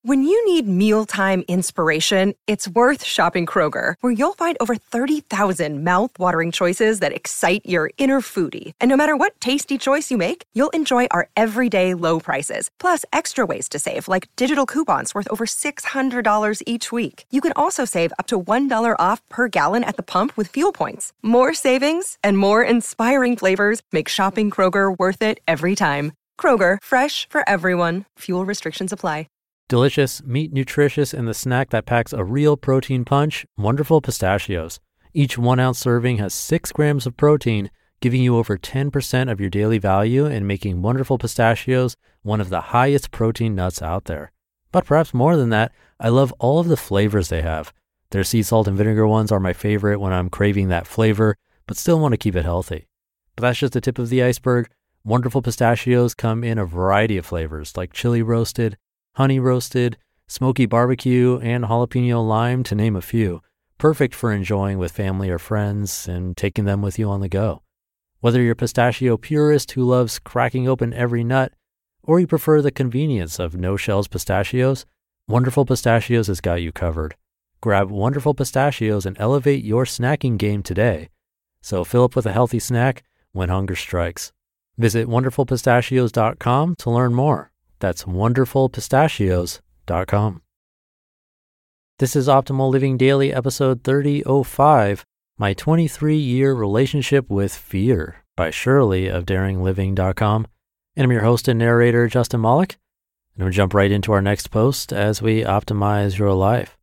When you need mealtime inspiration, it's worth shopping Kroger, where you'll find over 30,000 mouth-watering choices that excite your inner foodie. And no matter what tasty choice you make, you'll enjoy our everyday low prices, plus extra ways to save, like digital coupons worth over $600 each week. You can also save up to $1 off per gallon at the pump with fuel points. More savings and more inspiring flavors make shopping Kroger worth it every time. Kroger, fresh for everyone. Fuel restrictions apply. Delicious, meat nutritious, and the snack that packs a real protein punch, Wonderful Pistachios. Each 1 ounce serving has 6 grams of protein, giving you over 10% of your daily value and making Wonderful Pistachios one of the highest protein nuts out there. But perhaps more than that, I love all of the flavors they have. Their sea salt and vinegar ones are my favorite when I'm craving that flavor, but still want to keep it healthy. But that's just the tip of the iceberg. Wonderful Pistachios come in a variety of flavors like chili roasted, honey roasted, smoky barbecue, and jalapeno lime, to name a few. Perfect for enjoying with family or friends and taking them with you on the go. Whether you're a pistachio purist who loves cracking open every nut, or you prefer the convenience of no-shells pistachios, Wonderful Pistachios has got you covered. Grab Wonderful Pistachios and elevate your snacking game today. So fill up with a healthy snack when hunger strikes. Visit wonderfulpistachios.com to learn more. That's wonderfulpistachios.com. This is Optimal Living Daily, episode 3005, My 23-Year Relationship with Fear by Shirley of DaringLiving.com. And I'm your host and narrator, Justin Malik. And we'll jump right into our next post as we optimize your life.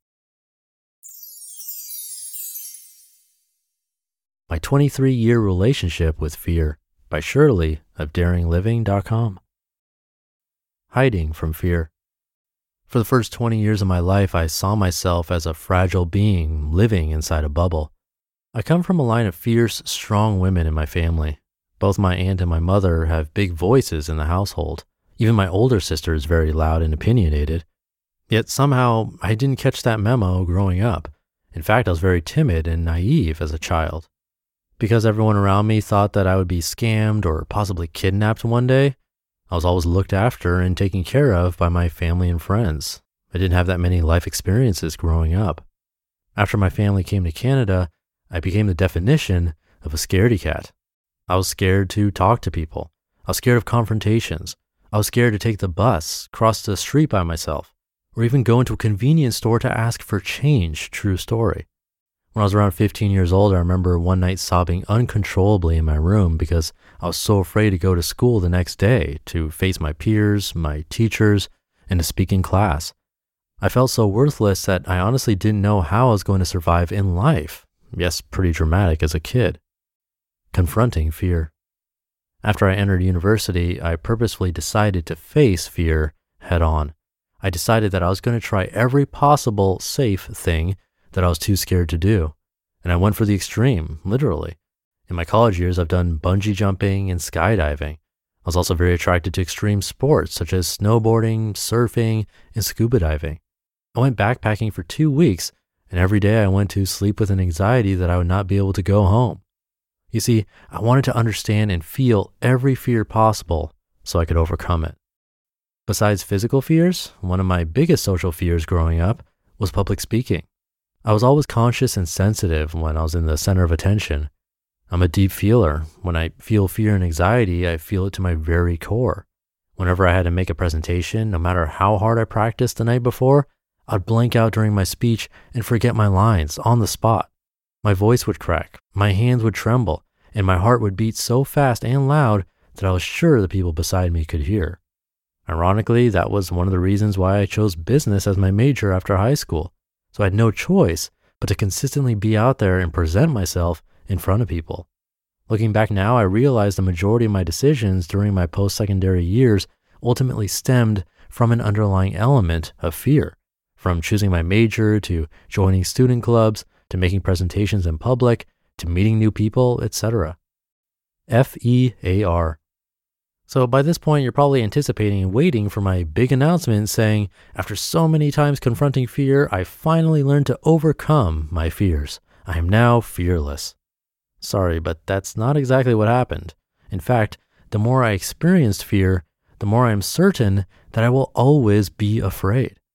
My 23-Year Relationship with Fear by Shirley of DaringLiving.com. Hiding from fear. For the first 20 years of my life, I saw myself as a fragile being living inside a bubble. I come from a line of fierce, strong women in my family. Both my aunt and my mother have big voices in the household. Even my older sister is very loud and opinionated. Yet somehow, I didn't catch that memo growing up. In fact, I was very timid and naive as a child. Because everyone around me thought that I would be scammed or possibly kidnapped one day, I was always looked after and taken care of by my family and friends. I didn't have that many life experiences growing up. After my family came to Canada, I became the definition of a scaredy cat. I was scared to talk to people. I was scared of confrontations. I was scared to take the bus, cross the street by myself, or even go into a convenience store to ask for change. True story. When I was around 15 years old, I remember one night sobbing uncontrollably in my room because I was so afraid to go to school the next day, to face my peers, my teachers, and to speak in class. I felt so worthless that I honestly didn't know how I was going to survive in life. Yes, pretty dramatic as a kid. Confronting fear. After I entered university, I purposefully decided to face fear head on. I decided that I was going to try every possible safe thing that I was too scared to do. And I went for the extreme, literally. In my college years, I've done bungee jumping and skydiving. I was also very attracted to extreme sports such as snowboarding, surfing, and scuba diving. I went backpacking for 2 weeks, and every day I went to sleep with an anxiety that I would not be able to go home. You see, I wanted to understand and feel every fear possible so I could overcome it. Besides physical fears, one of my biggest social fears growing up was public speaking. I was always conscious and sensitive when I was in the center of attention. I'm a deep feeler. When I feel fear and anxiety, I feel it to my very core. Whenever I had to make a presentation, no matter how hard I practiced the night before, I'd blank out during my speech and forget my lines on the spot. My voice would crack, my hands would tremble, and my heart would beat so fast and loud that I was sure the people beside me could hear. Ironically, that was one of the reasons why I chose business as my major after high school. So I had no choice but to consistently be out there and present myself in front of people. Looking back now, I realize the majority of my decisions during my post-secondary years ultimately stemmed from an underlying element of fear. From choosing my major, to joining student clubs, to making presentations in public, to meeting new people, etc. FEAR. So by this point, you're probably anticipating and waiting for my big announcement saying, after so many times confronting fear, I finally learned to overcome my fears. I am now fearless. Sorry, but that's not exactly what happened. In fact, the more I experienced fear, the more I am certain that I will always be afraid.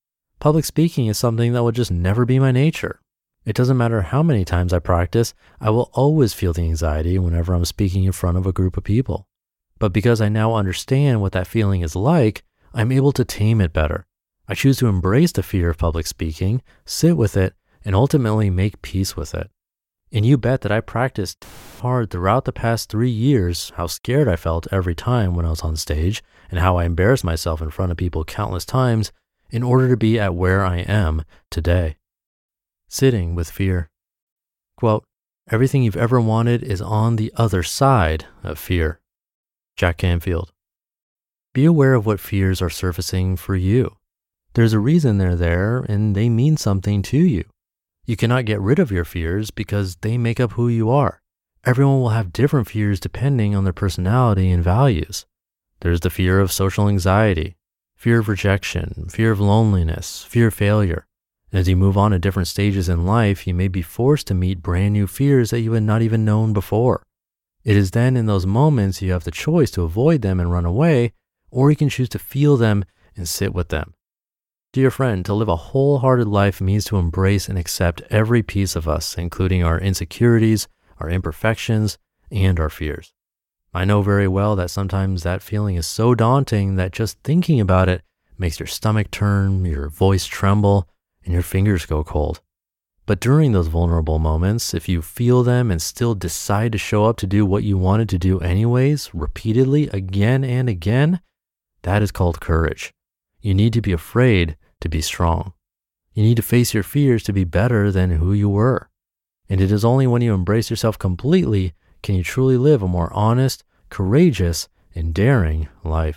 public speaking is something that will just never be my nature. It doesn't matter how many times I practice, I will always feel the anxiety whenever I'm speaking in front of a group of people. But because I now understand what that feeling is like, I'm able to tame it better. I choose to embrace the fear of public speaking, sit with it, and ultimately make peace with it. And you bet that I practiced hard throughout the past 3 years how scared I felt every time when I was on stage and how I embarrassed myself in front of people countless times in order to be at where I am today. Sitting with fear. Quote, everything you've ever wanted is on the other side of fear. Jack Canfield. Be aware of what fears are surfacing for you. There's a reason they're there and they mean something to you. You cannot get rid of your fears because they make up who you are. Everyone will have different fears depending on their personality and values. There's the fear of social anxiety, fear of rejection, fear of loneliness, fear of failure. And as you move on to different stages in life, you may be forced to meet brand new fears that you had not even known before. It is then in those moments you have the choice to avoid them and run away, or you can choose to feel them and sit with them. Dear friend, to live a wholehearted life means to embrace and accept every piece of us, including our insecurities, our imperfections, and our fears. I know very well that sometimes that feeling is so daunting that just thinking about it makes your stomach turn, your voice tremble, and your fingers go cold. But during those vulnerable moments, if you feel them and still decide to show up to do what you wanted to do anyways, repeatedly, again and again, that is called courage. You need to be afraid to be strong. You need to face your fears to be better than who you were. And it is only when you embrace yourself completely can you truly live a more honest, courageous, and daring life.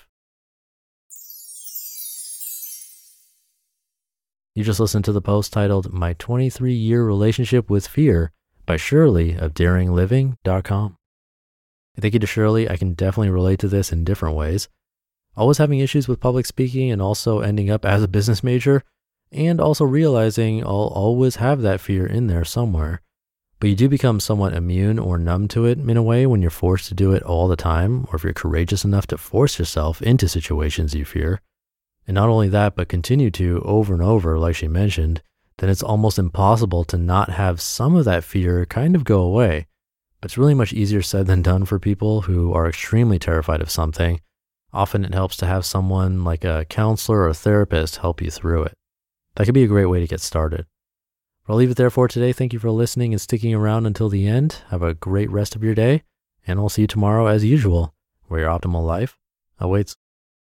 You just listened to the post titled My 23-Year Relationship with Fear by Shirley of DaringLiving.com. Thank you to Shirley. I can definitely relate to this in different ways. Always having issues with public speaking and also ending up as a business major, and also realizing I'll always have that fear in there somewhere. But you do become somewhat immune or numb to it in a way when you're forced to do it all the time, or if you're courageous enough to force yourself into situations you fear. And not only that, but continue to over and over, like she mentioned, then it's almost impossible to not have some of that fear kind of go away. But it's really much easier said than done for people who are extremely terrified of something. Often it helps to have someone like a counselor or a therapist help you through it. That could be a great way to get started. But I'll leave it there for today. Thank you for listening and sticking around until the end. Have a great rest of your day, and I'll see you tomorrow as usual, where your optimal life awaits.